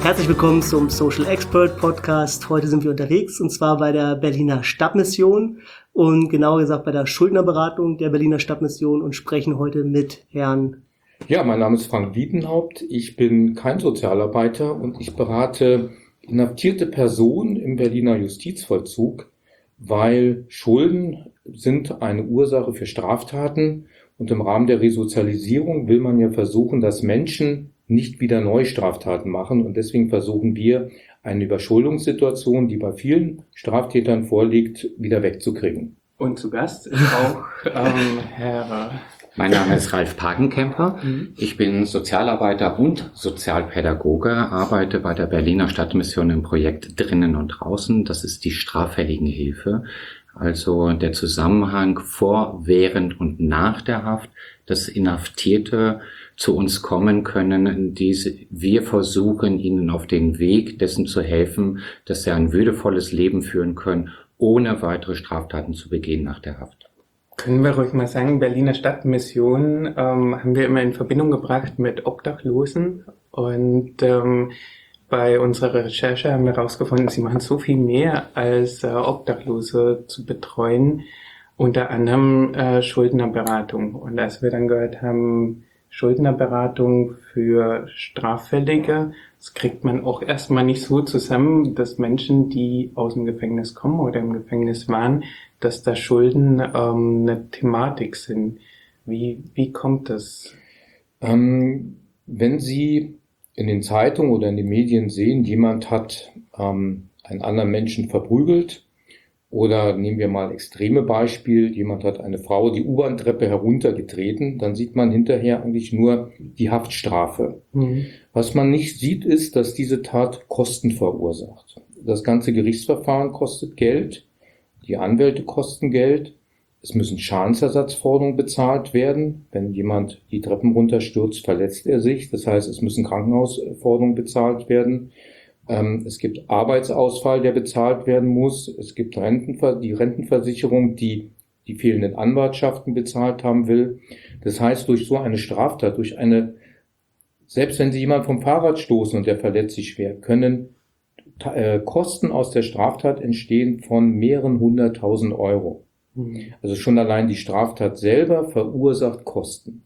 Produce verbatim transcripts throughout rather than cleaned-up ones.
Herzlich willkommen zum Social Expert Podcast. Heute sind wir unterwegs und zwar bei der Berliner Stadtmission und genauer gesagt bei der Schuldnerberatung der Berliner Stadtmission und sprechen heute mit Herrn. Ja, mein Name ist Frank Wiedenhaupt. Ich bin kein Sozialarbeiter und ich berate inhaftierte Personen im Berliner Justizvollzug, weil Schulden sind eine Ursache für Straftaten und im Rahmen der Resozialisierung will man ja versuchen, dass Menschen nicht wieder neue Straftaten machen und deswegen versuchen wir, eine Überschuldungssituation, die bei vielen Straftätern vorliegt, wieder wegzukriegen. Und zu Gast ist auch ähm, Herr... Mein Name ist Ralf Pagenkämper. Ich bin Sozialarbeiter und Sozialpädagoge, arbeite bei der Berliner Stadtmission im Projekt Drinnen und Draußen. Das ist die Straffälligenhilfe, also der Zusammenhang vor, während und nach der Haft, dass Inhaftierte zu uns kommen können, die wir versuchen, ihnen auf den Weg dessen zu helfen, dass sie ein würdevolles Leben führen können, ohne weitere Straftaten zu begehen nach der Haft. Können wir ruhig mal sagen, Berliner Stadtmission ähm, haben wir immer in Verbindung gebracht mit Obdachlosen und ähm, bei unserer Recherche haben wir herausgefunden, sie machen so viel mehr als äh, Obdachlose zu betreuen, unter anderem äh, Schuldnerberatung. Und als wir dann gehört haben, Schuldnerberatung für Straffällige, das kriegt man auch erstmal nicht so zusammen, dass Menschen, die aus dem Gefängnis kommen oder im Gefängnis waren, dass da Schulden ähm, eine Thematik sind. Wie, wie kommt das? Ähm, wenn Sie in den Zeitungen oder in den Medien sehen, jemand hat ähm, einen anderen Menschen verprügelt, oder nehmen wir mal extreme Beispiel, jemand hat eine Frau die U-Bahn-Treppe heruntergetreten, dann sieht man hinterher eigentlich nur die Haftstrafe. Mhm. Was man nicht sieht, ist, dass diese Tat Kosten verursacht. Das ganze Gerichtsverfahren kostet Geld, die Anwälte kosten Geld, es müssen Schadensersatzforderungen bezahlt werden. Wenn jemand die Treppen runterstürzt, verletzt er sich. Das heißt, es müssen Krankenhausforderungen bezahlt werden. Es gibt Arbeitsausfall, der bezahlt werden muss. Es gibt Rentenver- die Rentenversicherung, die die fehlenden Anwartschaften bezahlt haben will. Das heißt, durch so eine Straftat, durch eine, selbst wenn Sie jemand vom Fahrrad stoßen und der verletzt sich schwer, können äh, Kosten aus der Straftat entstehen von mehreren hunderttausend Euro. Mhm. Also schon allein die Straftat selber verursacht Kosten.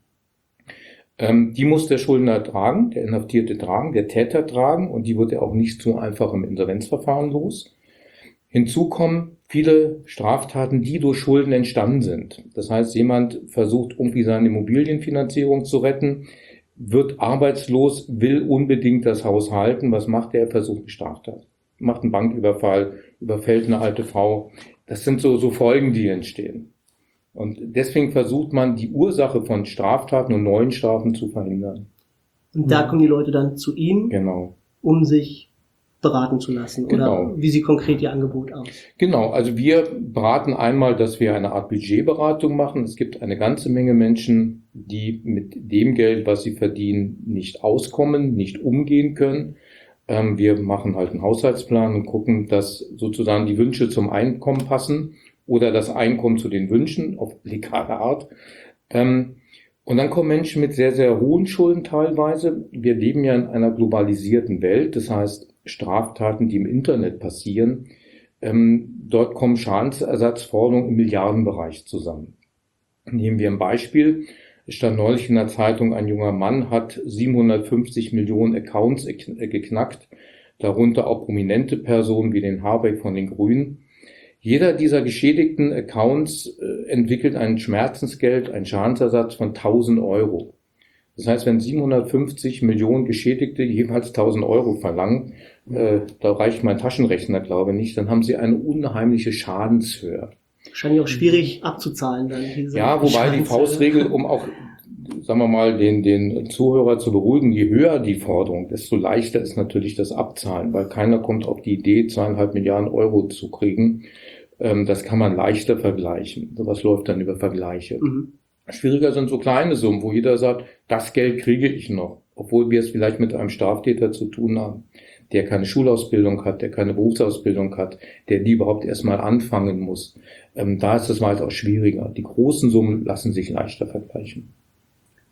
Ähm, die muss der Schuldner tragen, der Inhaftierte tragen, der Täter tragen und die wird er auch nicht so einfach im Insolvenzverfahren los. Hinzu kommen viele Straftaten, die durch Schulden entstanden sind. Das heißt, jemand versucht irgendwie seine Immobilienfinanzierung zu retten, wird arbeitslos, will unbedingt das Haus halten. Was macht er? Er versucht eine Straftat. Macht einen Banküberfall, überfällt eine alte Frau. Das sind so, so Folgen, die entstehen. Und deswegen versucht man, die Ursache von Straftaten und neuen Strafen zu verhindern. Und da kommen die Leute dann zu Ihnen, genau, um sich beraten zu lassen. Genau. Oder wie sieht konkret Ihr Angebot aus? Genau, also wir beraten einmal, dass wir eine Art Budgetberatung machen. Es gibt eine ganze Menge Menschen, die mit dem Geld, was sie verdienen, nicht auskommen, nicht umgehen können. Ähm, wir machen halt einen Haushaltsplan und gucken, dass sozusagen die Wünsche zum Einkommen passen. Oder das Einkommen zu den Wünschen auf legale Art. Ähm, und dann kommen Menschen mit sehr, sehr hohen Schulden teilweise. Wir leben ja in einer globalisierten Welt, das heißt Straftaten, die im Internet passieren. Ähm, dort kommen Schadensersatzforderungen im Milliardenbereich zusammen. Nehmen wir ein Beispiel. Es stand neulich in der Zeitung, ein junger Mann hat siebenhundertfünfzig Millionen Accounts geknackt, darunter auch prominente Personen wie den Habeck von den Grünen. Jeder dieser geschädigten Accounts äh, entwickelt ein Schmerzensgeld, einen Schadensersatz von tausend Euro. Das heißt, wenn siebenhundertfünfzig Millionen Geschädigte jeweils tausend Euro verlangen, äh, da reicht mein Taschenrechner, glaube ich, nicht, dann haben sie eine unheimliche Schadenshöhe. Wahrscheinlich auch schwierig abzuzahlen dann. Diese Ja, wobei die Faustregel, um auch, sagen wir mal, den, den Zuhörer zu beruhigen, je höher die Forderung, desto leichter ist natürlich das Abzahlen, weil keiner kommt auf die Idee, zweieinhalb Milliarden Euro zu kriegen. Das kann man leichter vergleichen. Sowas läuft dann über Vergleiche. Mhm. Schwieriger sind so kleine Summen, wo jeder sagt, das Geld kriege ich noch, obwohl wir es vielleicht mit einem Straftäter zu tun haben, der keine Schulausbildung hat, der keine Berufsausbildung hat, der die überhaupt erstmal anfangen muss. Ähm, da ist es weitaus schwieriger. Die großen Summen lassen sich leichter vergleichen.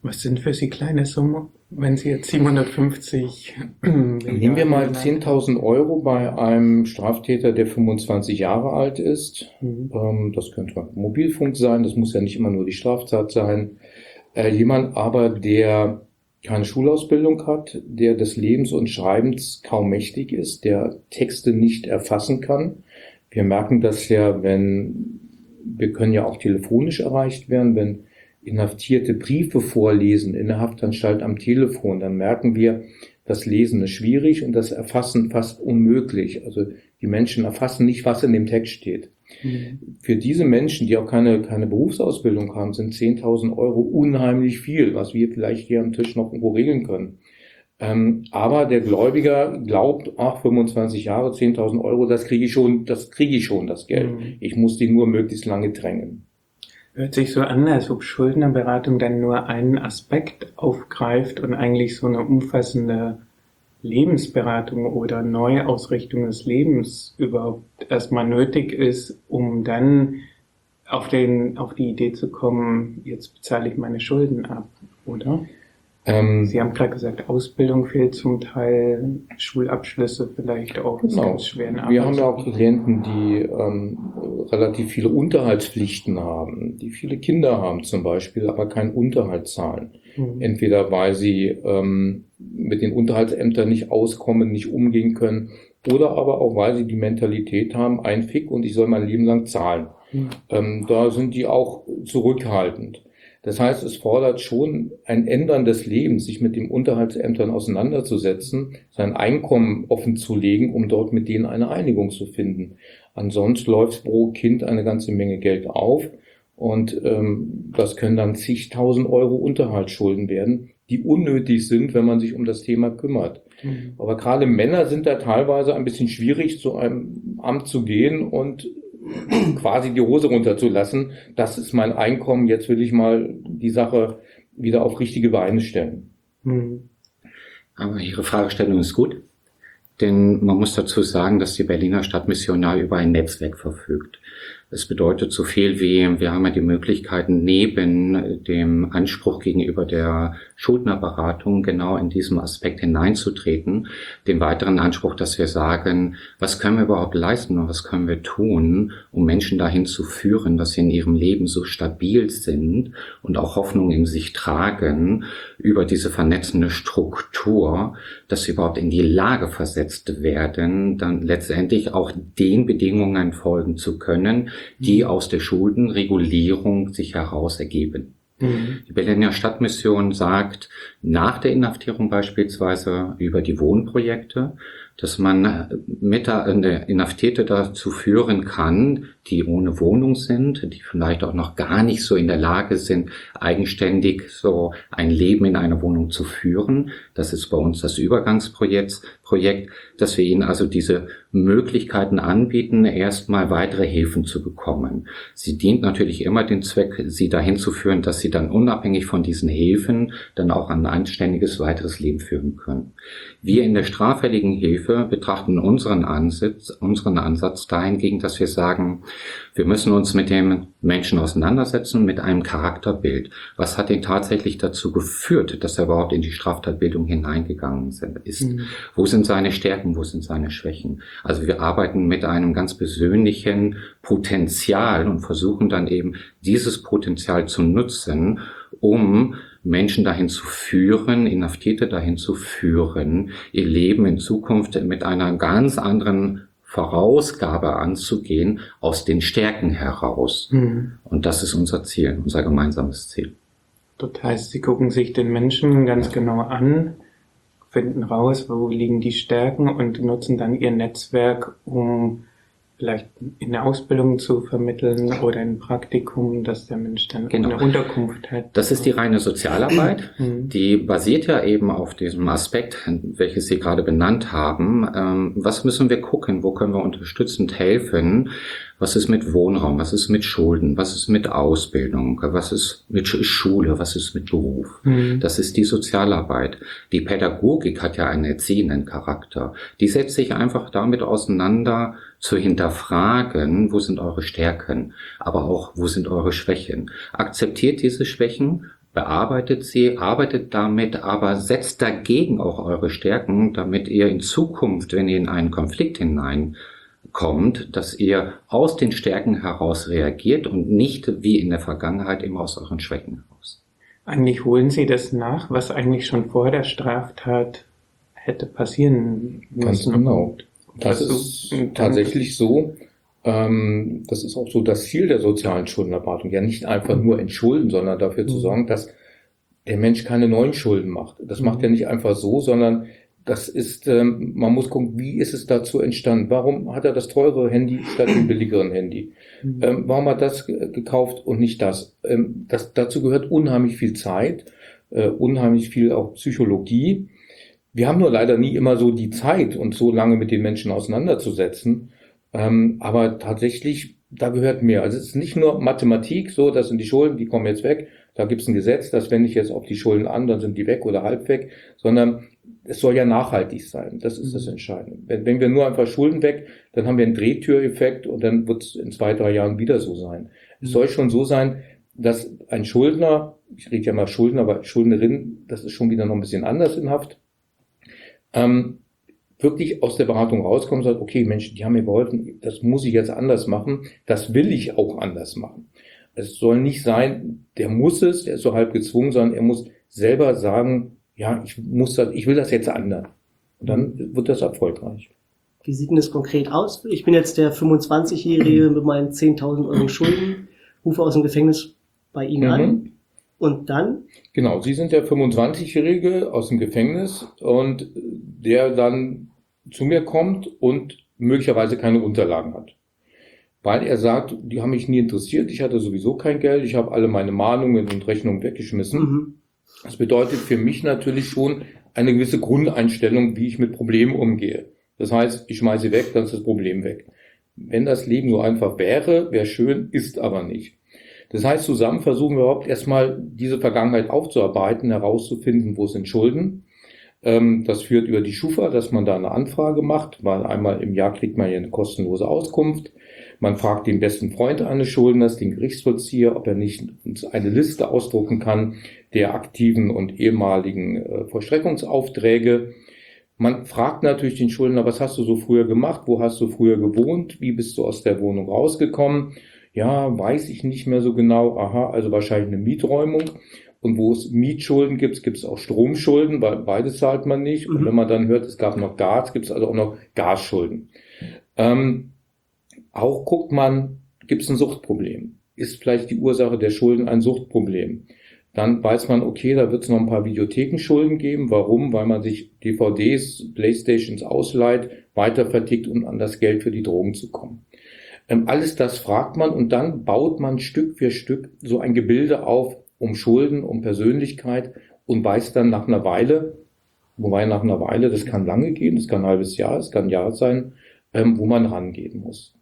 Was sind für Sie kleine Summen, wenn Sie jetzt siebenhundertfünfzig Nehmen wir mal zehntausend Euro bei einem Straftäter, der fünfundzwanzig Jahre alt ist. Mhm. Ähm, das könnte Mobilfunk sein, das muss ja nicht immer nur die Straftat sein. Äh, jemand aber, der keine Schulausbildung hat, der des Lebens und Schreibens kaum mächtig ist, der Texte nicht erfassen kann. Wir merken das ja, wenn, wir können ja auch telefonisch erreicht werden, wenn Inhaftierte Briefe vorlesen in der Haftanstalt am Telefon, dann merken wir, das Lesen ist schwierig und das Erfassen fast unmöglich. Also die Menschen erfassen nicht, was in dem Text steht. Mhm. Für diese Menschen, die auch keine, keine Berufsausbildung haben, sind zehntausend Euro unheimlich viel, was wir vielleicht hier am Tisch noch irgendwo regeln können. Ähm, aber der Gläubiger glaubt, ach, fünfundzwanzig Jahre, zehntausend Euro, das kriege ich schon, das kriege ich schon, das Geld. Mhm. Ich muss die nur möglichst lange drängen. Hört sich so an, als ob Schuldnerberatung dann nur einen Aspekt aufgreift und eigentlich so eine umfassende Lebensberatung oder Neuausrichtung des Lebens überhaupt erstmal nötig ist, um dann auf den, auf die Idee zu kommen, jetzt bezahle ich meine Schulden ab, oder? Ähm, Sie haben gerade gesagt, Ausbildung fehlt zum Teil, Schulabschlüsse vielleicht auch genau. Ganz schweren Arbeit. Wir haben ja auch Klienten, die ähm, relativ viele Unterhaltspflichten haben, die viele Kinder haben zum Beispiel, aber keinen Unterhalt zahlen. Mhm. Entweder weil sie ähm, mit den Unterhaltsämtern nicht auskommen, nicht umgehen können, oder aber auch weil sie die Mentalität haben, ein Fick und ich soll mein Leben lang zahlen. Mhm. Ähm, da sind die auch zurückhaltend. Das heißt, es fordert schon ein Ändern des Lebens, sich mit den Unterhaltsämtern auseinanderzusetzen, sein Einkommen offenzulegen, um dort mit denen eine Einigung zu finden. Ansonsten läuft pro Kind eine ganze Menge Geld auf und ähm, das können dann zigtausend Euro Unterhaltsschulden werden, die unnötig sind, wenn man sich um das Thema kümmert. Mhm. Aber gerade Männer sind da teilweise ein bisschen schwierig, zu einem Amt zu gehen und quasi die Hose runterzulassen. Das ist mein Einkommen, jetzt will ich mal die Sache wieder auf richtige Beine stellen. Aber Ihre Fragestellung ist gut, denn man muss dazu sagen, dass die Berliner Stadtmission ja über ein Netzwerk verfügt. Es bedeutet so viel wie, wir haben ja die Möglichkeiten, neben dem Anspruch gegenüber der Schuldnerberatung genau in diesem Aspekt hineinzutreten, den weiteren Anspruch, dass wir sagen, was können wir überhaupt leisten und was können wir tun, um Menschen dahin zu führen, dass sie in ihrem Leben so stabil sind und auch Hoffnung in sich tragen über diese vernetzende Struktur, dass sie überhaupt in die Lage versetzt werden, dann letztendlich auch den Bedingungen folgen zu können, die aus der Schuldenregulierung sich heraus ergeben. Mhm. Die Berliner Stadtmission sagt, nach der Inhaftierung beispielsweise über die Wohnprojekte, dass man mit der Inhaftierte dazu führen kann, die ohne Wohnung sind, die vielleicht auch noch gar nicht so in der Lage sind, eigenständig so ein Leben in einer Wohnung zu führen. Das ist bei uns das Übergangsprojekt, Projekt, dass wir ihnen also diese Möglichkeiten anbieten, erstmal weitere Hilfen zu bekommen. Sie dient natürlich immer dem Zweck, sie dahin zu führen, dass sie dann unabhängig von diesen Hilfen dann auch ein anständiges weiteres Leben führen können. Wir in der straffälligen Hilfe betrachten unseren Ansatz, unseren Ansatz dahingegen, dass wir sagen, wir müssen uns mit dem Menschen auseinandersetzen, mit einem Charakterbild. Was hat ihn tatsächlich dazu geführt, dass er überhaupt in die Straftatbildung hineingegangen ist? Mhm. Wo sind seine Stärken, wo sind seine Schwächen? Also wir arbeiten mit einem ganz persönlichen Potenzial und versuchen dann eben dieses Potenzial zu nutzen, um Menschen dahin zu führen, Inhaftierte dahin zu führen, ihr Leben in Zukunft mit einer ganz anderen Vorausgabe anzugehen, aus den Stärken heraus. Mhm. Und das ist unser Ziel, unser gemeinsames Ziel. Das heißt, Sie gucken sich den Menschen ganz genau an, finden raus, wo liegen die Stärken und nutzen dann Ihr Netzwerk, um vielleicht in eine Ausbildung zu vermitteln oder ein Praktikum, dass der Mensch dann genau eine Unterkunft hat. Das ist die reine Sozialarbeit. Die basiert ja eben auf diesem Aspekt, welches Sie gerade benannt haben. Ähm, was müssen wir gucken? Wo können wir unterstützend helfen? Was ist mit Wohnraum? Was ist mit Schulden? Was ist mit Ausbildung? Was ist mit Schule? Was ist mit Beruf? Mhm. Das ist die Sozialarbeit. Die Pädagogik hat ja einen erziehenden Charakter. Die setzt sich einfach damit auseinander, zu hinterfragen, wo sind eure Stärken, aber auch, wo sind eure Schwächen. Akzeptiert diese Schwächen bearbeitet sie, arbeitet damit, aber setzt dagegen auch eure Stärken, damit ihr in Zukunft, wenn ihr in einen Konflikt hineinkommt, dass ihr aus den Stärken heraus reagiert und nicht wie in der Vergangenheit immer aus euren Schwächen heraus. Eigentlich holen Sie das nach, was eigentlich schon vor der Straftat hätte passieren müssen. Ganz genau. Das ist tatsächlich so. Ähm, das ist auch so das Ziel der sozialen Schuldenerberatung. Ja, nicht einfach nur entschulden, sondern dafür zu sorgen, dass der Mensch keine neuen Schulden macht. Das macht er nicht einfach so, sondern das ist, ähm, man muss gucken, wie ist es dazu entstanden? Warum hat er das teure Handy statt dem billigeren Handy? Ähm, warum hat das ge- gekauft und nicht das? Ähm, das? Dazu gehört unheimlich viel Zeit, äh, unheimlich viel auch Psychologie. Wir haben nur leider nie immer so die Zeit, uns so lange mit den Menschen auseinanderzusetzen. Ähm, aber tatsächlich, da gehört mehr. Also es ist nicht nur Mathematik, so, das sind die Schulden, die kommen jetzt weg. Da gibt es ein Gesetz, das wende ich jetzt auf die Schulden an, dann sind die weg oder halb weg, sondern es soll ja nachhaltig sein. Das ist das Entscheidende. Wenn, wenn wir nur einfach Schulden weg, dann haben wir einen Drehtüreffekt und dann wird es in zwei, drei Jahren wieder so sein. Es soll schon so sein, dass ein Schuldner, ich rede ja mal Schuldner, aber Schuldnerin, das ist schon wieder noch ein bisschen anders in Haft, ähm, wirklich aus der Beratung rauskommen und sagt, okay, Mensch, die haben mir geholfen, das muss ich jetzt anders machen, das will ich auch anders machen. Es soll nicht sein, der muss es, der ist so halb gezwungen, sondern er muss selber sagen, ja, ich muss das, ich will das jetzt ändern. Und dann wird das erfolgreich. Wie sieht denn das konkret aus? Ich bin jetzt der fünfundzwanzigjährige mit meinen zehntausend Euro Schulden, rufe aus dem Gefängnis bei Ihnen Mhm. an. Und dann? Genau, Sie sind der fünfundzwanzigjährige aus dem Gefängnis und der dann zu mir kommt und möglicherweise keine Unterlagen hat. Weil er sagt, die haben mich nie interessiert, ich hatte sowieso kein Geld, ich habe alle meine Mahnungen und Rechnungen weggeschmissen. Mhm. Das bedeutet für mich natürlich schon eine gewisse Grundeinstellung, wie ich mit Problemen umgehe. Das heißt, ich schmeiße weg, dann ist das Problem weg. Wenn das Leben so einfach wäre, wäre schön, ist aber nicht. Das heißt, zusammen versuchen wir überhaupt erstmal diese Vergangenheit aufzuarbeiten, herauszufinden, wo sind Schulden. Das führt über die Schufa, dass man da eine Anfrage macht, weil einmal im Jahr kriegt man ja eine kostenlose Auskunft. Man fragt den besten Freund eines Schuldners, den Gerichtsvollzieher, ob er nicht uns eine Liste ausdrucken kann der aktiven und ehemaligen äh, Vollstreckungsaufträge. Man fragt natürlich den Schuldner, was hast du so früher gemacht? Wo hast du früher gewohnt? Wie bist du aus der Wohnung rausgekommen? Ja, weiß ich nicht mehr so genau. Aha, also wahrscheinlich eine Mieträumung. Und wo es Mietschulden gibt, gibt es auch Stromschulden, weil beides zahlt man nicht. Und wenn man dann hört, es gab noch Gas, gibt es also auch noch Gasschulden. Ähm, auch guckt man, gibt es ein Suchtproblem? Ist vielleicht die Ursache der Schulden ein Suchtproblem? Dann weiß man, okay, da wird es noch ein paar Videothekenschulden geben. Warum? Weil man sich D V Ds, Playstations ausleiht, weiter vertickt, um an das Geld für die Drogen zu kommen. Ähm, alles das fragt man und dann baut man Stück für Stück so ein Gebilde auf, um Schulden, um Persönlichkeit und weiß dann nach einer Weile, wobei nach einer Weile, das kann lange gehen, das kann ein halbes Jahr, das kann ein Jahr sein, ähm, wo man rangehen muss.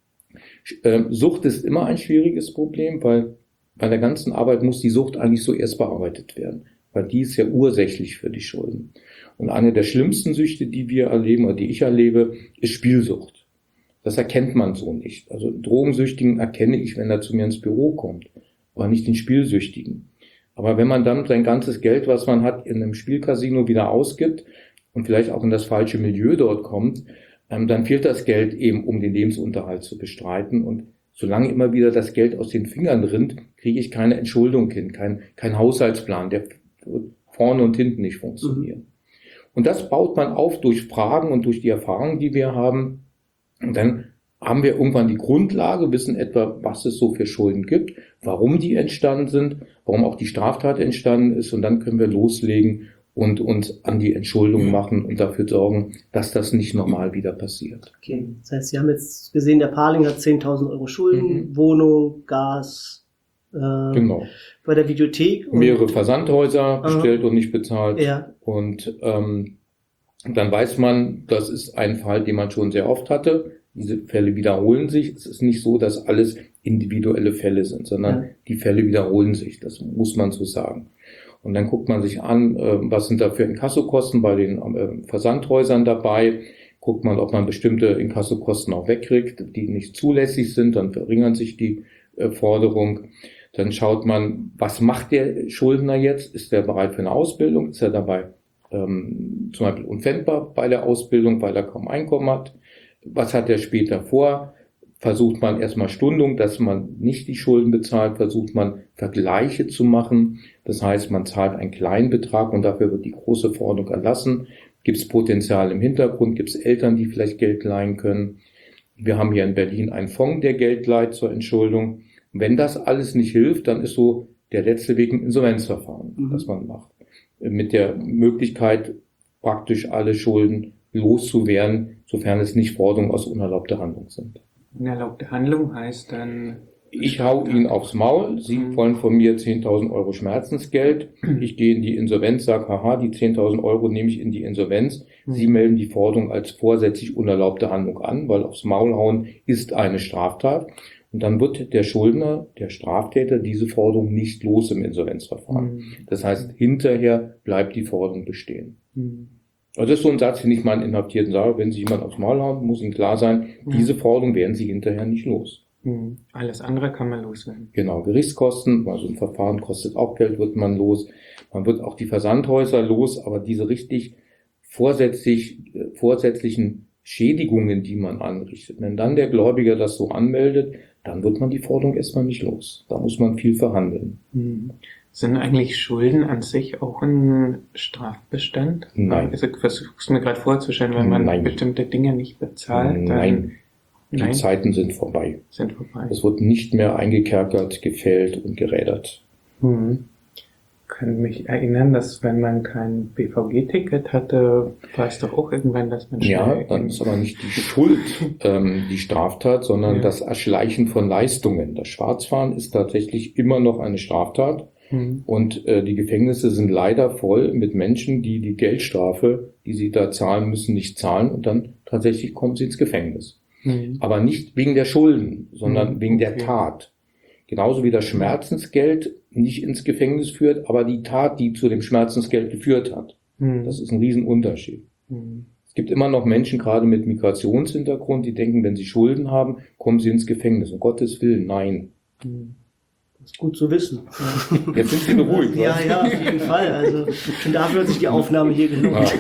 Ähm, Sucht ist immer ein schwieriges Problem, weil bei der ganzen Arbeit muss die Sucht eigentlich so erst bearbeitet werden, weil die ist ja ursächlich für die Schulden. Und eine der schlimmsten Süchte, die wir erleben oder die ich erlebe, ist Spielsucht. Das erkennt man so nicht. Also Drogensüchtigen erkenne ich, wenn er zu mir ins Büro kommt, aber nicht den Spielsüchtigen. Aber wenn man dann sein ganzes Geld, was man hat, in einem Spielcasino wieder ausgibt und vielleicht auch in das falsche Milieu dort kommt, ähm, dann fehlt das Geld eben, um den Lebensunterhalt zu bestreiten. Und solange immer wieder das Geld aus den Fingern rinnt, kriege ich keine Entschuldung hin, kein, kein Haushaltsplan, der vorne und hinten nicht funktioniert. Mhm. Und das baut man auf durch Fragen und durch die Erfahrungen, die wir haben. Und dann haben wir irgendwann die Grundlage, wissen etwa, was es so für Schulden gibt, warum die entstanden sind, warum auch die Straftat entstanden ist. Und dann können wir loslegen und uns an die Entschuldung machen und dafür sorgen, dass das nicht nochmal wieder passiert. Okay, das heißt, Sie haben jetzt gesehen, der Paarling hat zehntausend Euro Schulden, mhm. Wohnung, Gas, äh, genau. bei der Videothek. Und mehrere Versandhäuser bestellt und nicht bezahlt. Ja. Und ähm, dann weiß man, das ist ein Fall, den man schon sehr oft hatte. Diese Fälle wiederholen sich. Es ist nicht so, dass alles individuelle Fälle sind, sondern ja. die Fälle wiederholen sich. Das muss man so sagen. Und dann guckt man sich an, was sind da für Inkassokosten bei den Versandhäusern dabei. Guckt man, ob man bestimmte Inkassokosten auch wegkriegt, die nicht zulässig sind. Dann verringern sich die Forderung. Dann schaut man, was macht der Schuldner jetzt? Ist er bereit für eine Ausbildung? Ist er dabei ähm, zum Beispiel unpfändbar bei der Ausbildung, weil er kaum Einkommen hat? Was hat er später vor? Versucht man erstmal Stundung, dass man nicht die Schulden bezahlt, versucht man Vergleiche zu machen. Das heißt, man zahlt einen kleinen Betrag und dafür wird die große Forderung erlassen. Gibt es Potenzial im Hintergrund? Gibt es Eltern, die vielleicht Geld leihen können? Wir haben hier in Berlin einen Fonds, der Geld leiht zur Entschuldung. Wenn das alles nicht hilft, dann ist so der letzte Weg ein Insolvenzverfahren, mhm. das man macht. Mit der Möglichkeit, praktisch alle Schulden loszuwerden, sofern es nicht Forderungen aus unerlaubter Handlung sind. Unerlaubte Handlung heißt dann... Ich hau ihn aufs Maul, Sie mhm. wollen von mir zehntausend Euro Schmerzensgeld, ich gehe in die Insolvenz, sage, haha, die zehntausend Euro nehme ich in die Insolvenz, mhm. Sie melden die Forderung als vorsätzlich unerlaubte Handlung an, weil aufs Maul hauen ist eine Straftat. Und dann wird der Schuldner, der Straftäter, diese Forderung nicht los im Insolvenzverfahren. Mhm. Das heißt, hinterher bleibt die Forderung bestehen. Mhm. Also das ist so ein Satz, den ich meinen Inhaftierten sage, wenn Sie jemand aufs Maul hauen, muss Ihnen klar sein, mhm. diese Forderung werden Sie hinterher nicht los. Mhm. Alles andere kann man loswerden. Genau, Gerichtskosten, also ein Verfahren kostet auch Geld, wird man los. Man wird auch die Versandhäuser los, aber diese richtig vorsätzlich, äh, vorsätzlichen Schädigungen, die man anrichtet, wenn dann der Gläubiger das so anmeldet, dann wird man die Forderung erstmal nicht los. Da muss man viel verhandeln. Mhm. Sind eigentlich Schulden an sich auch ein Strafbestand? Nein. Also ich versuch's mir gerade vorzustellen, wenn man Nein. bestimmte Dinge nicht bezahlt. Dann Nein. Die Nein. Zeiten sind vorbei. Sind vorbei. Es wird nicht mehr eingekerkert, gefällt und gerädert. Mhm. Ich kann mich erinnern, dass wenn man kein B V G-Ticket hatte, war es doch auch irgendwann, dass man Ja, dann ist aber nicht die Schuld ähm, die Straftat, sondern ja. das Erschleichen von Leistungen. Das Schwarzfahren ist tatsächlich immer noch eine Straftat. Mhm. Und äh, die Gefängnisse sind leider voll mit Menschen, die die Geldstrafe, die sie da zahlen müssen, nicht zahlen und dann tatsächlich kommen sie ins Gefängnis. Mhm. Aber nicht wegen der Schulden, sondern mhm. wegen der okay. Tat. Genauso wie das Schmerzensgeld nicht ins Gefängnis führt, aber die Tat, die zu dem Schmerzensgeld geführt hat. Mhm. Das ist ein Riesenunterschied. Mhm. Es gibt immer noch Menschen, gerade mit Migrationshintergrund, die denken, wenn sie Schulden haben, kommen sie ins Gefängnis. Um Gottes Willen, nein. Mhm. Das ist gut zu wissen. Ja. Jetzt sind Sie beruhigt. Ja, ja, auf jeden Fall. Also schon dafür hat sich die Aufnahme hier gelohnt. Ach,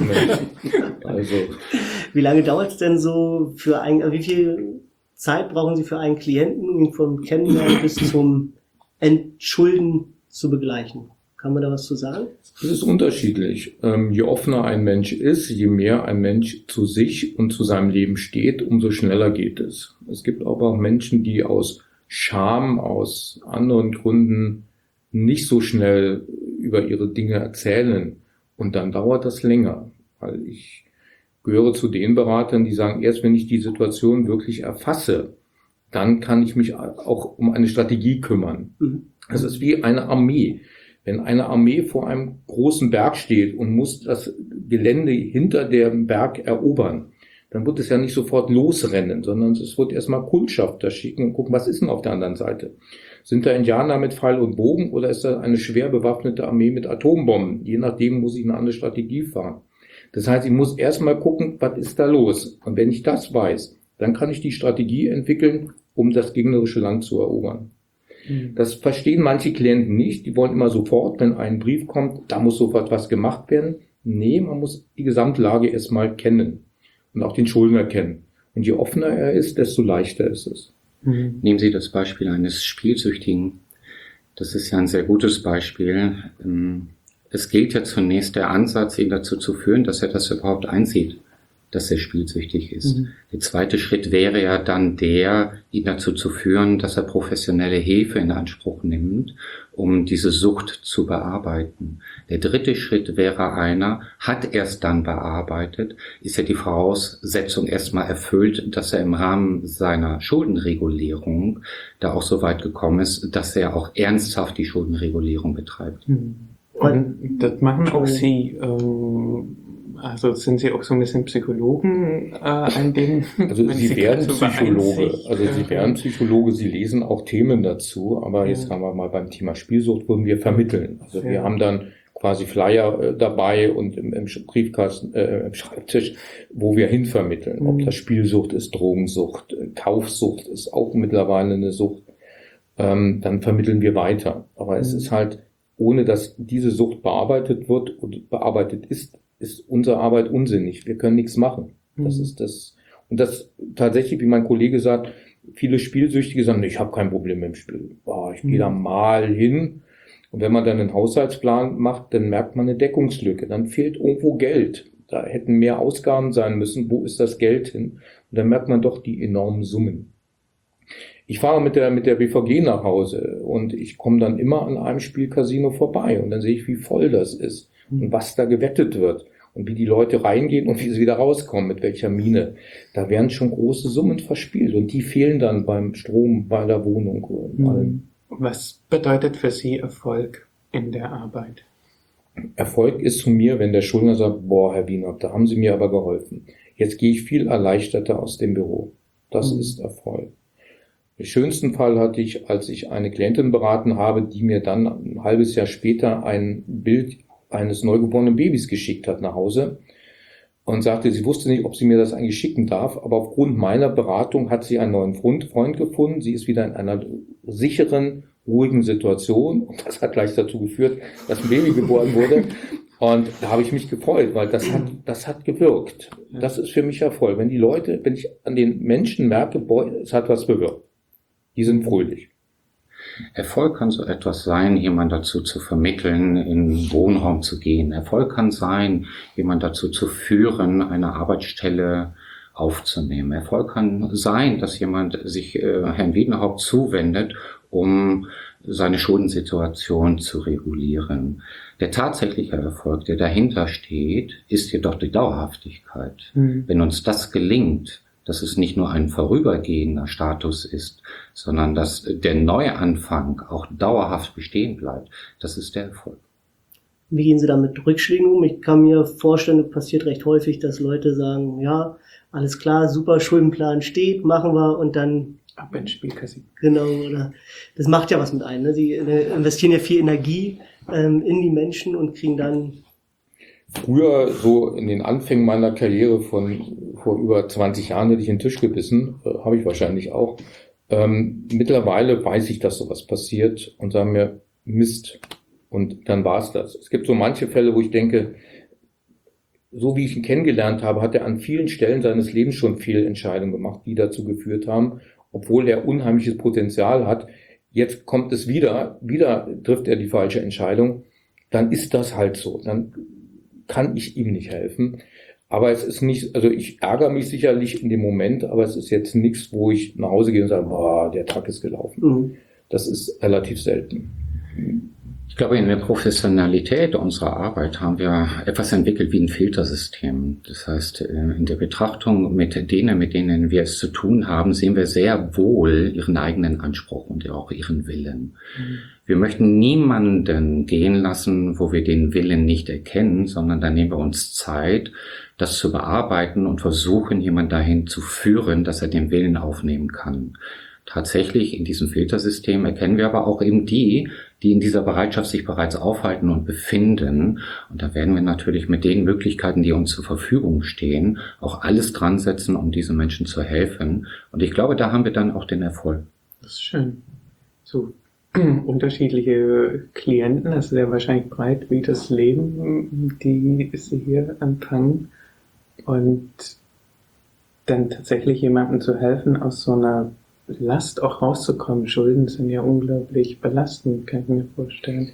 also. Wie lange dauert es denn so für ein, wie viel Zeit brauchen Sie für einen Klienten, um ihn vom Kennenlernen bis zum Entschulden zu begleichen? Kann man da was zu sagen? Das ist unterschiedlich. Ähm, je offener ein Mensch ist, je mehr ein Mensch zu sich und zu seinem Leben steht, umso schneller geht es. Es gibt aber auch Menschen, die aus Scham, aus anderen Gründen nicht so schnell über ihre Dinge erzählen. Und dann dauert das länger. Weil ich gehöre zu den Beratern, die sagen, erst wenn ich die Situation wirklich erfasse, dann kann ich mich auch um eine Strategie kümmern. Mhm. Es ist wie eine Armee. Wenn eine Armee vor einem großen Berg steht und muss das Gelände hinter dem Berg erobern, dann wird es ja nicht sofort losrennen, sondern es wird erstmal Kundschafter schicken und gucken, was ist denn auf der anderen Seite? Sind da Indianer mit Pfeil und Bogen oder ist da eine schwer bewaffnete Armee mit Atombomben? Je nachdem muss ich eine andere Strategie fahren. Das heißt, ich muss erstmal gucken, was ist da los? Und wenn ich das weiß, dann kann ich die Strategie entwickeln, um das gegnerische Land zu erobern. Mhm. Das verstehen manche Klienten nicht. Die wollen immer sofort, wenn ein Brief kommt, da muss sofort was gemacht werden. Nee, man muss die Gesamtlage erstmal kennen. Und auch den Schuldner kennen. Und je offener er ist, desto leichter ist es. Mhm. Nehmen Sie das Beispiel eines Spielsüchtigen. Das ist ja ein sehr gutes Beispiel. Es gilt ja zunächst der Ansatz, ihn dazu zu führen, dass er das überhaupt einsieht, dass er spielsüchtig ist. Mhm. Der zweite Schritt wäre ja dann der, ihn dazu zu führen, dass er professionelle Hilfe in Anspruch nimmt, um diese Sucht zu bearbeiten. Der dritte Schritt wäre einer, hat er es dann bearbeitet, ist ja die Voraussetzung erstmal erfüllt, dass er im Rahmen seiner Schuldenregulierung da auch so weit gekommen ist, dass er auch ernsthaft die Schuldenregulierung betreibt. Mhm. Und das machen auch Sie, ähm, also sind Sie auch so ein bisschen Psychologen äh, an dem? Also Sie, Sie werden Psychologe, also Sie werden Psychologe, Sie lesen auch Themen dazu, aber ja. Jetzt haben wir mal beim Thema Spielsucht, würden wir vermitteln. Also ja. Wir haben dann quasi Flyer äh, dabei und im, im Briefkasten, äh, im Schreibtisch, wo wir hinvermitteln. Mhm. Ob das Spielsucht ist, Drogensucht, Kaufsucht ist auch mittlerweile eine Sucht. ähm, dann vermitteln wir weiter. Aber es ist halt, ohne dass diese Sucht bearbeitet wird und bearbeitet ist, ist unsere Arbeit unsinnig. Wir können nichts machen. Das Mhm. ist das. Und das tatsächlich, wie mein Kollege sagt, viele Spielsüchtige sagen, ich habe kein Problem mit dem Spiel. Boah, ich Mhm. gehe da mal hin. Und wenn man dann einen Haushaltsplan macht, dann merkt man eine Deckungslücke. Dann fehlt irgendwo Geld. Da hätten mehr Ausgaben sein müssen. Wo ist das Geld hin? Und dann merkt man doch die enormen Summen. Ich fahre mit der, mit der B V G nach Hause und ich komme dann immer an einem Spielcasino vorbei und dann sehe ich, wie voll das ist und was da gewettet wird und wie die Leute reingehen und wie sie wieder rauskommen, mit welcher Miene. Da werden schon große Summen verspielt und die fehlen dann beim Strom, bei der Wohnung und allem. Was bedeutet für Sie Erfolg in der Arbeit? Erfolg ist zu mir, wenn der Schuldner sagt, boah, Herr Wienert, da haben Sie mir aber geholfen. Jetzt gehe ich viel erleichterter aus dem Büro. Das Mhm. ist Erfolg. Den schönsten Fall hatte ich, als ich eine Klientin beraten habe, die mir dann ein halbes Jahr später ein Bild eines neugeborenen Babys geschickt hat nach Hause und sagte, sie wusste nicht, ob sie mir das eigentlich schicken darf, aber aufgrund meiner Beratung hat sie einen neuen Freund, Freund gefunden. Sie ist wieder in einer sicheren, ruhigen Situation und das hat gleich dazu geführt, dass ein Baby geboren wurde. Und da habe ich mich gefreut, weil das hat, das hat gewirkt. Das ist für mich Erfolg. Wenn die Leute, wenn ich an den Menschen merke, boah, es hat was bewirkt. Die sind fröhlich. Erfolg kann so etwas sein, jemand dazu zu vermitteln, in den Wohnraum zu gehen. Erfolg kann sein, jemand dazu zu führen, eine Arbeitsstelle aufzunehmen. Erfolg kann sein, dass jemand sich äh, Herrn Wiedenhaupt zuwendet, um seine Schuldensituation zu regulieren. Der tatsächliche Erfolg, der dahinter steht, ist jedoch die Dauerhaftigkeit. Mhm. Wenn uns das gelingt, dass es nicht nur ein vorübergehender Status ist, sondern dass der Neuanfang auch dauerhaft bestehen bleibt, das ist der Erfolg. Wie gehen Sie da mit Rückschlägen um? Ich kann mir vorstellen, es passiert recht häufig, dass Leute sagen, ja, alles klar, super, Schuldenplan steht, machen wir und dann Ab ins Spielcasino. genau, oder das macht ja was mit einem. Ne? Sie äh, investieren ja viel Energie ähm, in die Menschen und kriegen dann. Früher, so in den Anfängen meiner Karriere von vor über zwanzig Jahren, hätte ich in den Tisch gebissen, äh, habe ich wahrscheinlich auch. Ähm, mittlerweile weiß ich, dass sowas passiert und sage mir, Mist. Und dann war es das. Es gibt so manche Fälle, wo ich denke, so wie ich ihn kennengelernt habe, hat er an vielen Stellen seines Lebens schon Fehlentscheidungen gemacht, die dazu geführt haben, obwohl er unheimliches Potenzial hat. Jetzt kommt es wieder, wieder trifft er die falsche Entscheidung. Dann ist das halt so. Dann kann ich ihm nicht helfen. Aber es ist nicht, also ich ärgere mich sicherlich in dem Moment, aber es ist jetzt nichts, wo ich nach Hause gehe und sage, boah, der Tag ist gelaufen. Mhm. Das ist relativ selten. Ich glaube, in der Professionalität unserer Arbeit haben wir etwas entwickelt wie ein Filtersystem. Das heißt, in der Betrachtung mit denen, mit denen wir es zu tun haben, sehen wir sehr wohl ihren eigenen Anspruch und auch ihren Willen. Mhm. Wir möchten niemanden gehen lassen, wo wir den Willen nicht erkennen, sondern da nehmen wir uns Zeit, das zu bearbeiten und versuchen, jemanden dahin zu führen, dass er den Willen aufnehmen kann. Tatsächlich in diesem Filtersystem erkennen wir aber auch eben die, die in dieser Bereitschaft sich bereits aufhalten und befinden. Und da werden wir natürlich mit den Möglichkeiten, die uns zur Verfügung stehen, auch alles dran setzen, um diesen Menschen zu helfen. Und ich glaube, da haben wir dann auch den Erfolg. Das ist schön. So unterschiedliche Klienten, das ist ja wahrscheinlich breit wie das Leben, die Sie hier empfangen. Und dann tatsächlich jemandem zu helfen, aus so einer Last auch rauszukommen. Schulden sind ja unglaublich belastend, kann ich mir vorstellen.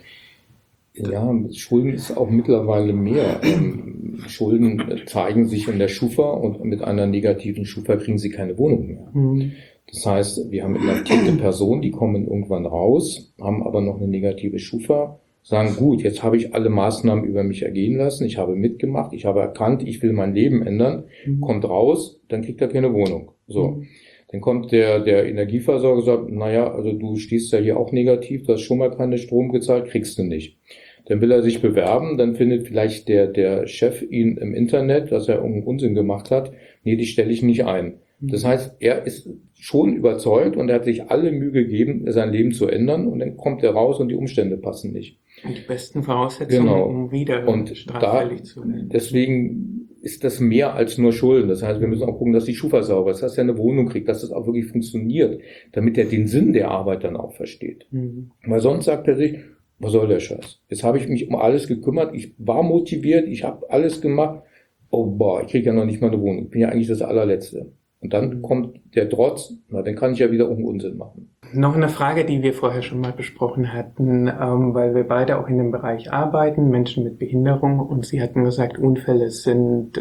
Ja, Schulden ist auch mittlerweile mehr. Ähm, Schulden zeigen sich in der Schufa und mit einer negativen Schufa kriegen sie keine Wohnung mehr. Mhm. Das heißt, wir haben inhaftierte Personen, die kommen irgendwann raus, haben aber noch eine negative Schufa, sagen, gut, jetzt habe ich alle Maßnahmen über mich ergehen lassen, ich habe mitgemacht, ich habe erkannt, ich will mein Leben ändern, mhm. kommt raus, dann kriegt er keine Wohnung. So. Mhm. Dann kommt der, der Energieversorger und sagt, naja, also du stehst ja hier auch negativ, du hast schon mal keine Strom gezahlt, kriegst du nicht. Dann will er sich bewerben, dann findet vielleicht der, der Chef ihn im Internet, dass er irgendeinen Unsinn gemacht hat. Nee, die stelle ich nicht ein. Das heißt, er ist schon überzeugt und er hat sich alle Mühe gegeben, sein Leben zu ändern und dann kommt er raus und die Umstände passen nicht. Und die besten Voraussetzungen, genau. um wieder und straffällig zu werden. Deswegen ist das mehr als nur Schulden. Das heißt, wir müssen auch gucken, dass die Schufa sauber ist, dass er eine Wohnung kriegt, dass das auch wirklich funktioniert, damit er den Sinn der Arbeit dann auch versteht. Mhm. Weil sonst sagt er sich, was soll der Scheiß? Jetzt habe ich mich um alles gekümmert, ich war motiviert, ich habe alles gemacht. Oh boah, ich kriege ja noch nicht mal eine Wohnung. Ich bin ja eigentlich das Allerletzte. Und dann mhm. kommt der Trotz, na, dann kann ich ja wieder einen Unsinn machen. Noch eine Frage, die wir vorher schon mal besprochen hatten, ähm, weil wir beide auch in dem Bereich arbeiten, Menschen mit Behinderung, und Sie hatten gesagt, Unfälle sind,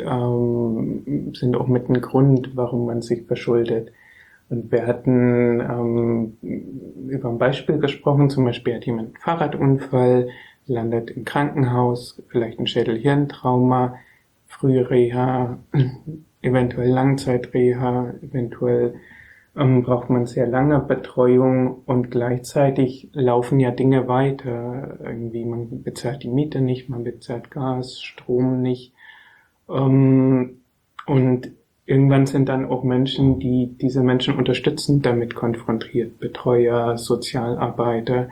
ähm, sind auch mit ein Grund, warum man sich verschuldet. Und wir hatten ähm, über ein Beispiel gesprochen, zum Beispiel hat jemand einen Fahrradunfall, landet im Krankenhaus, vielleicht ein Schädel-Hirntrauma, Frühreha, eventuell Langzeitreha, eventuell ähm, braucht man sehr lange Betreuung, und gleichzeitig laufen ja Dinge weiter. Irgendwie, man bezahlt die Miete nicht, man bezahlt Gas, Strom nicht. Ähm, und irgendwann sind dann auch Menschen, die diese Menschen unterstützen, damit konfrontiert. Betreuer, Sozialarbeiter.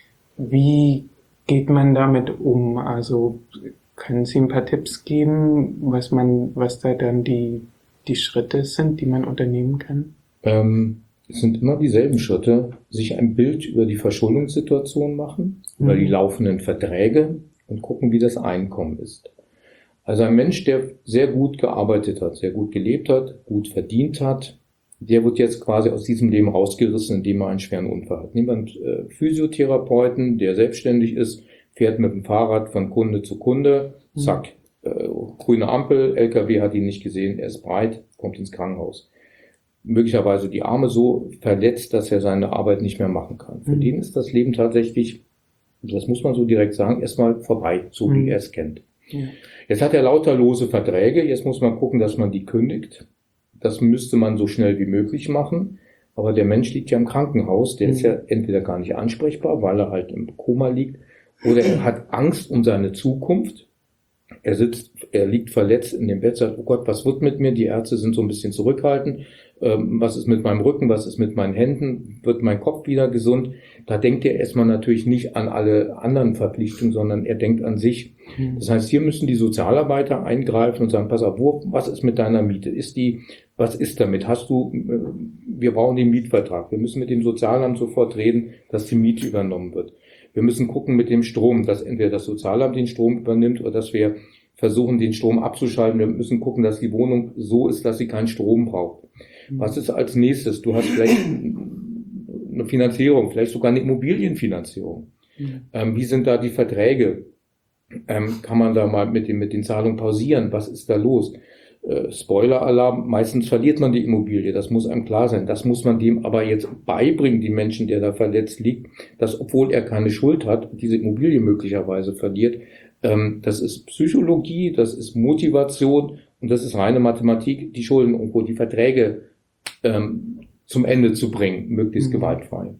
Wie geht man damit um? Also können Sie ein paar Tipps geben, was man, was da dann die, die Schritte sind, die man unternehmen kann? Ähm, es sind immer dieselben Schritte. Sich ein Bild über die Verschuldungssituation machen, mhm. über die laufenden Verträge und gucken, wie das Einkommen ist. Also ein Mensch, der sehr gut gearbeitet hat, sehr gut gelebt hat, gut verdient hat, der wird jetzt quasi aus diesem Leben rausgerissen, indem er einen schweren Unfall hat. Nehmen wir einen äh, Physiotherapeuten, der selbstständig ist, fährt mit dem Fahrrad von Kunde zu Kunde, zack, äh, grüne Ampel, L K W hat ihn nicht gesehen, er ist breit, kommt ins Krankenhaus. Möglicherweise die Arme so verletzt, dass er seine Arbeit nicht mehr machen kann. Für mhm. den ist das Leben tatsächlich, das muss man so direkt sagen, erstmal vorbei, so mhm. wie er es kennt. Ja. Jetzt hat er lauter lose Verträge, jetzt muss man gucken, dass man die kündigt. Das müsste man so schnell wie möglich machen. Aber der Mensch liegt ja im Krankenhaus, der mhm. ist ja entweder gar nicht ansprechbar, weil er halt im Koma liegt, oder er hat Angst um seine Zukunft. Er sitzt, er liegt verletzt in dem Bett, sagt, oh Gott, was wird mit mir? Die Ärzte sind so ein bisschen zurückhaltend. Ähm, was ist mit meinem Rücken? Was ist mit meinen Händen? Wird mein Kopf wieder gesund? Da denkt er erstmal natürlich nicht an alle anderen Verpflichtungen, sondern er denkt an sich. Mhm. Das heißt, hier müssen die Sozialarbeiter eingreifen und sagen, pass auf, wo, was ist mit deiner Miete? Ist die, was ist damit? Hast du, wir brauchen den Mietvertrag. Wir müssen mit dem Sozialamt sofort reden, dass die Miete übernommen wird. Wir müssen gucken mit dem Strom, dass entweder das Sozialamt den Strom übernimmt oder dass wir versuchen, den Strom abzuschalten. Wir müssen gucken, dass die Wohnung so ist, dass sie keinen Strom braucht. Mhm. Was ist als nächstes? Du hast vielleicht eine Finanzierung, vielleicht sogar eine Immobilienfinanzierung. Mhm. Ähm, wie sind da die Verträge? Ähm, kann man da mal mit den, mit den Zahlungen pausieren? Was ist da los? Äh, Spoiler-Alarm, meistens verliert man die Immobilie, das muss einem klar sein. Das muss man dem aber jetzt beibringen, die Menschen, der da verletzt liegt, dass, obwohl er keine Schuld hat, diese Immobilie möglicherweise verliert. Ähm, das ist Psychologie, das ist Motivation und das ist reine Mathematik, die Schulden irgendwo, die Verträge ähm, zum Ende zu bringen, möglichst mhm. gewaltfrei.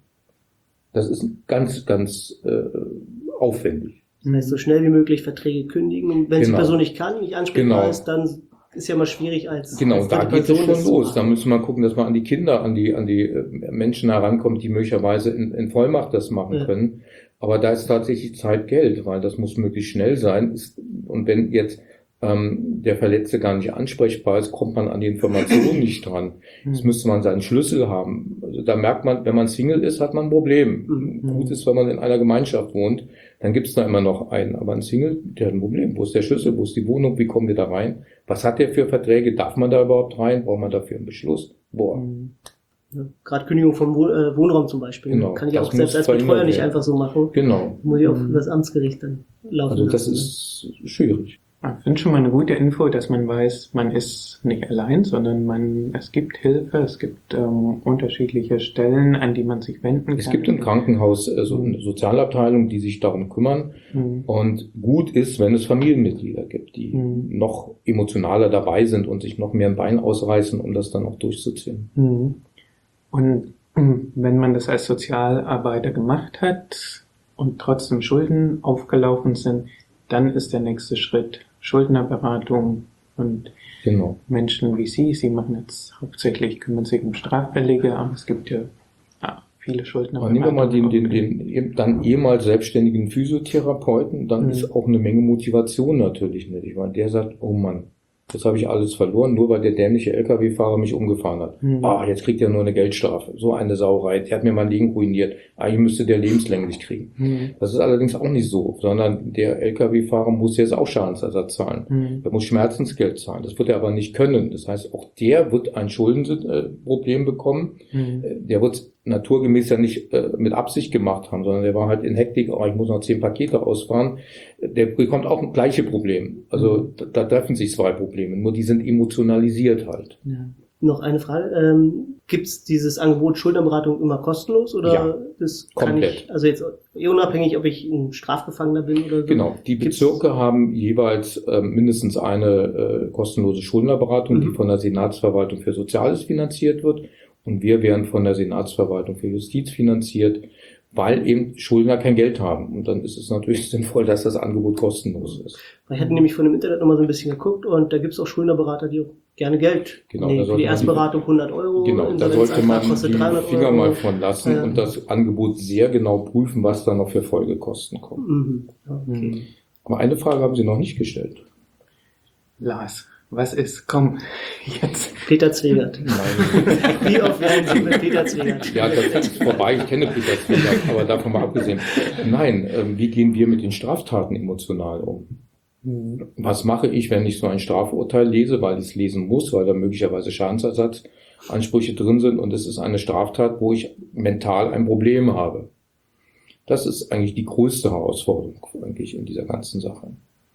Das ist ganz, ganz äh, aufwendig. Das heißt, so schnell wie möglich Verträge kündigen. Und wenn genau. die Person nicht kann, nicht ansprechbar genau. ist, dann ist ja mal schwierig als Genau, als da geht es schon los. Da müssen wir gucken, dass man an die Kinder, an die an die Menschen herankommt, die möglicherweise in, in Vollmacht das machen ja. können. Aber da ist tatsächlich Zeit Geld, weil das muss möglichst schnell sein. Und wenn jetzt ähm, der Verletzte gar nicht ansprechbar ist, kommt man an die Informationen nicht dran. Jetzt müsste man seinen Schlüssel haben. Also da merkt man, wenn man Single ist, hat man ein Problem. Mhm. Gut ist, wenn man in einer Gemeinschaft wohnt, dann gibt es da immer noch einen. Aber ein Single, der hat ein Problem. Wo ist der Schlüssel? Wo ist die Wohnung? Wie kommen wir da rein? Was hat der für Verträge? Darf man da überhaupt rein? Braucht man dafür einen Beschluss? Boah. Ja, gerade Kündigung von Wohn- äh, Wohnraum zum Beispiel. Genau, kann ich auch selbst als Betreuer nicht einfach so machen. Genau. Muss ich auch über das Amtsgericht dann laufen Also das lassen, ist ne? schwierig. Ich finde schon mal eine gute Info, dass man weiß, man ist nicht allein, sondern man, es gibt Hilfe, es gibt ähm, unterschiedliche Stellen, an die man sich wenden kann. Es gibt im Krankenhaus äh, so eine Sozialabteilung, die sich darum kümmern. Mhm. Und gut ist, wenn es Familienmitglieder gibt, die mhm. noch emotionaler dabei sind und sich noch mehr ein Bein ausreißen, um das dann auch durchzuziehen. Mhm. Und wenn man das als Sozialarbeiter gemacht hat und trotzdem Schulden aufgelaufen sind, dann ist der nächste Schritt Schuldnerberatung und genau. Menschen wie Sie. Sie machen jetzt hauptsächlich, kümmern sich um Straffällige, aber es gibt ja, ja viele Schuldnerberatungen. Nehmen wir mal den, den, den dann ehemals selbstständigen Physiotherapeuten, dann mhm. ist auch eine Menge Motivation natürlich nicht. Ich meine, der sagt, oh Mann, Jetzt habe ich alles verloren, nur weil der dämliche L K W-Fahrer mich umgefahren hat. Mhm. Ah, jetzt kriegt er nur eine Geldstrafe. So eine Sauerei. Der hat mir mein Leben ruiniert. Eigentlich müsste der lebenslänglich kriegen. Mhm. Das ist allerdings auch nicht so, sondern der L K W-Fahrer muss jetzt auch Schadensersatz zahlen. Mhm. Er muss Schmerzensgeld zahlen. Das wird er aber nicht können. Das heißt, auch der wird ein Schuldenproblem bekommen. Mhm. Der wird naturgemäß ja nicht äh, mit Absicht gemacht haben, sondern der war halt in Hektik, oh, ich muss noch zehn Pakete ausfahren. Der bekommt auch ein gleiche Problem. Also da, da treffen sich zwei Probleme, nur die sind emotionalisiert halt. Ja. Noch eine Frage. Ähm, Gibt es dieses Angebot Schuldnerberatung immer kostenlos oder Ja, das kann komplett. ich, also jetzt unabhängig, ob ich ein Strafgefangener bin oder so? Genau, die Gibt's- Bezirke haben jeweils äh, mindestens eine äh, kostenlose Schuldnerberatung, Mhm. die von der Senatsverwaltung für Soziales finanziert wird. Und wir werden von der Senatsverwaltung für Justiz finanziert, weil eben Schuldner kein Geld haben. Und dann ist es natürlich sinnvoll, dass das Angebot kostenlos ist. Ich hatte nämlich von dem Internet nochmal so ein bisschen geguckt und da gibt es auch Schuldnerberater, die auch gerne Geld Genau, nehmen. da Für sollte die man Erstberatung hundert Euro. Genau, da sollte man kostet die dreihundert Finger Euro. mal von lassen Ja. und das Angebot sehr genau prüfen, was da noch für Folgekosten kommen. Mhm. Okay. Aber eine Frage haben Sie noch nicht gestellt. Lars, was ist? Komm, jetzt. Peter Zwegert. Nein. Wie oft werden Sie mit Peter Zwegert? Ja, das ist vorbei. Ich kenne Peter Zwegert, aber davon mal abgesehen. Nein, ähm, wie gehen wir mit den Straftaten emotional um? Mhm. Was mache ich, wenn ich so ein Strafurteil lese, weil ich es lesen muss, weil da möglicherweise Schadensersatzansprüche drin sind und es ist eine Straftat, wo ich mental ein Problem habe? Das ist eigentlich die größte Herausforderung eigentlich in dieser ganzen Sache.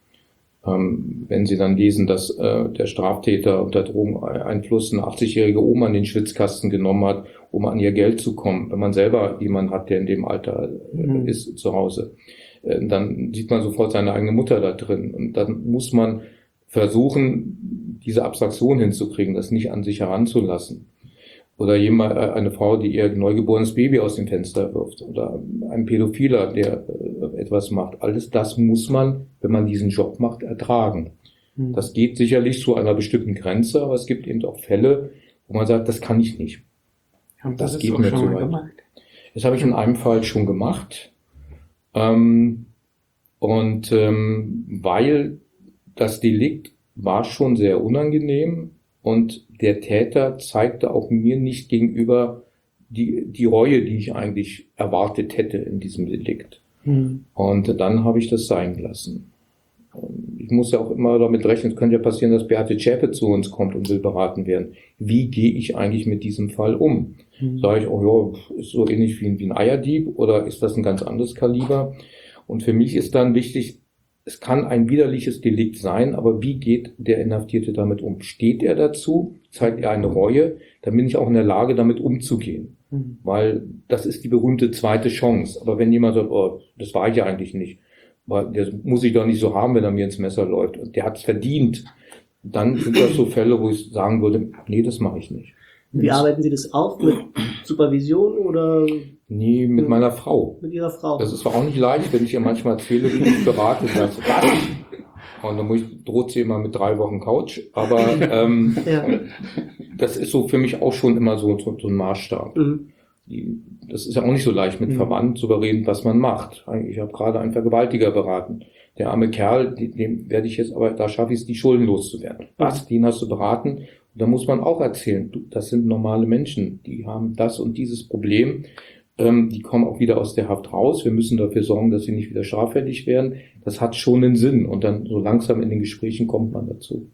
Ähm, wenn Sie dann lesen, dass äh, der Straftäter unter Drogeneinfluss eine achtzigjährige Oma in den Schwitzkasten genommen hat, um an ihr Geld zu kommen, wenn man selber jemanden hat, der in dem Alter äh, Mhm. ist zu Hause, äh, dann sieht man sofort seine eigene Mutter da drin. Und dann muss man versuchen, diese Abstraktion hinzukriegen, das nicht an sich heranzulassen. Oder jemand, äh, eine Frau, die ihr neugeborenes Baby aus dem Fenster wirft. Oder ein Pädophiler, der äh, etwas macht. Alles das muss man, wenn man diesen Job macht, ertragen. Mhm. Das geht sicherlich zu einer bestimmten Grenze, aber es gibt eben auch Fälle, wo man sagt, das kann ich nicht. Haben das Sie geht auch mir schon zu mal weit. gemacht? Das habe ich in einem Fall schon gemacht. Ähm, und ähm, weil das Delikt war schon sehr unangenehm und der Täter zeigte auch mir nicht gegenüber die, die Reue, die ich eigentlich erwartet hätte in diesem Delikt. Mhm. Und dann habe ich das sein gelassen. Ich muss ja auch immer damit rechnen, es könnte ja passieren, dass Beate Zschäpe zu uns kommt und will beraten werden. Wie gehe ich eigentlich mit diesem Fall um? Mhm. Sage ich, oh ja, ist so ähnlich wie, wie ein Eierdieb oder ist das ein ganz anderes Kaliber? Und für mich ist dann wichtig, es kann ein widerliches Delikt sein, aber wie geht der Inhaftierte damit um? Steht er dazu? Zeigt er eine Reue? Dann bin ich auch in der Lage, damit umzugehen. Mhm. Weil das ist die berühmte zweite Chance. Aber wenn jemand sagt, oh, das war ich ja eigentlich nicht, weil der muss ich doch nicht so haben, wenn er mir ins Messer läuft und der hat es verdient, dann sind das so Fälle, wo ich sagen würde, nee, das mache ich nicht. Wie arbeiten Sie das auf? Mit Supervision oder Nee, mit meiner Frau. mit Ihrer Frau? Das ist zwar auch nicht leicht, wenn ich ihr manchmal erzähle, wie ich berate, sagt sie, was? Und dann muss ich, droht sie immer mit drei Wochen Couch, aber ähm, Ja. das ist so für mich auch schon immer so, so, so ein Maßstab. Mhm. Die, das ist ja auch nicht so leicht, mit Mhm. Verwandten zu bereden, was man macht. Ich habe gerade einen Vergewaltiger beraten. Der arme Kerl, dem, dem werde ich jetzt, aber da schaffe ich es, die Schulden loszuwerden. Was, den hast du beraten? Und da muss man auch erzählen, du, das sind normale Menschen, die haben das und dieses Problem. Ähm, die kommen auch wieder aus der Haft raus. Wir müssen dafür sorgen, dass sie nicht wieder straffällig werden. Das hat schon einen Sinn. Und dann so langsam in den Gesprächen kommt man dazu.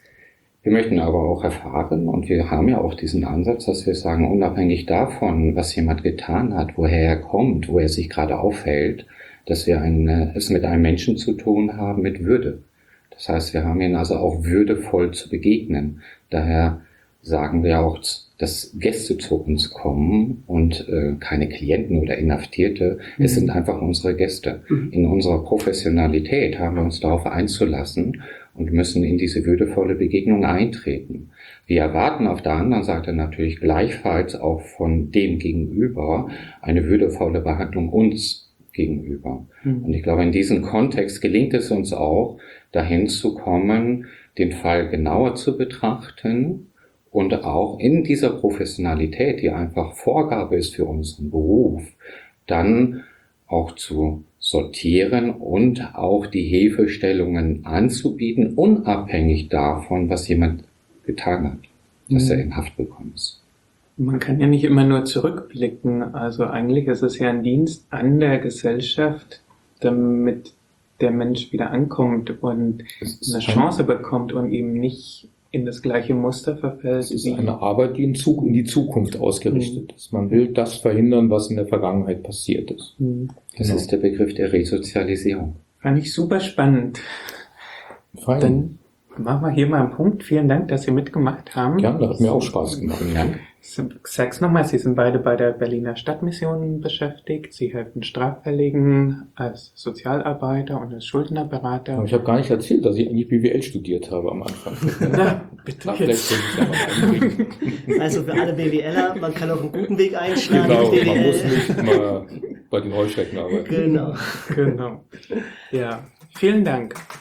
Wir möchten aber auch erfahren, und wir haben ja auch diesen Ansatz, dass wir sagen, unabhängig davon, was jemand getan hat, woher er kommt, wo er sich gerade aufhält, dass wir eine, es mit einem Menschen zu tun haben mit Würde. Das heißt, wir haben ihn also auch würdevoll zu begegnen. Daher sagen wir auch, dass Gäste zu uns kommen und äh, keine Klienten oder Inhaftierte. Mhm. Es sind einfach unsere Gäste. Mhm. In unserer Professionalität haben wir uns darauf einzulassen und müssen in diese würdevolle Begegnung eintreten. Wir erwarten auf der anderen Seite natürlich gleichfalls auch von dem Gegenüber eine würdevolle Behandlung uns gegenüber. Mhm. Und ich glaube, in diesem Kontext gelingt es uns auch, dahin zu kommen, den Fall genauer zu betrachten und auch in dieser Professionalität, die einfach Vorgabe ist für unseren Beruf, dann auch zu sortieren und auch die Hilfestellungen anzubieten, unabhängig davon, was jemand getan hat, dass Mhm. er in Haft bekommen ist. Man kann ja nicht immer nur zurückblicken. Also eigentlich ist es ja ein Dienst an der Gesellschaft, damit der Mensch wieder ankommt und Es ist eine ein- Chance bekommt und eben nicht in das gleiche Muster verfällt. Es ist wie- eine Arbeit, die in, Zug, in die Zukunft ausgerichtet ist. Man will das verhindern, was in der Vergangenheit passiert ist. Mhm. Das Genau. ist der Begriff der Resozialisierung. Fand ich super spannend. Fein. Dann machen wir hier mal einen Punkt. Vielen Dank, dass Sie mitgemacht haben. Gerne, hat mir auch Spaß gemacht. Vielen Dank. Ich sag's nochmal, Sie sind beide bei der Berliner Stadtmission beschäftigt. Sie helfen Straffälligen als Sozialarbeiter und als Schuldnerberater. Aber ich habe gar nicht erzählt, dass ich eigentlich B W L studiert habe am Anfang. Na, bitte Na, vielleicht jetzt. könnte ich ja noch einbringen. Also für alle BWLer, man kann auch einen guten Weg einschlagen. Genau, mit man B W L. muss nicht mal bei den Heuschrecken arbeiten. Genau. Genau. Ja, vielen Dank.